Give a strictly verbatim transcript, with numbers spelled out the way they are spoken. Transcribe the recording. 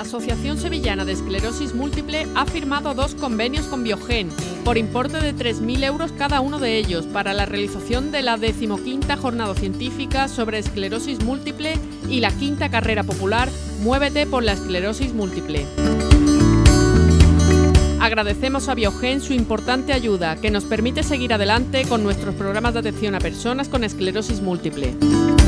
Asociación Sevillana de Esclerosis Múltiple ha firmado dos convenios con Biogen por importe de tres mil euros cada uno de ellos para la realización de la decimoquinta Jornada Científica sobre Esclerosis Múltiple y la quinta Carrera Popular Muévete por la Esclerosis Múltiple. Agradecemos a Biogen su importante ayuda que nos permite seguir adelante con nuestros programas de atención a personas con esclerosis múltiple.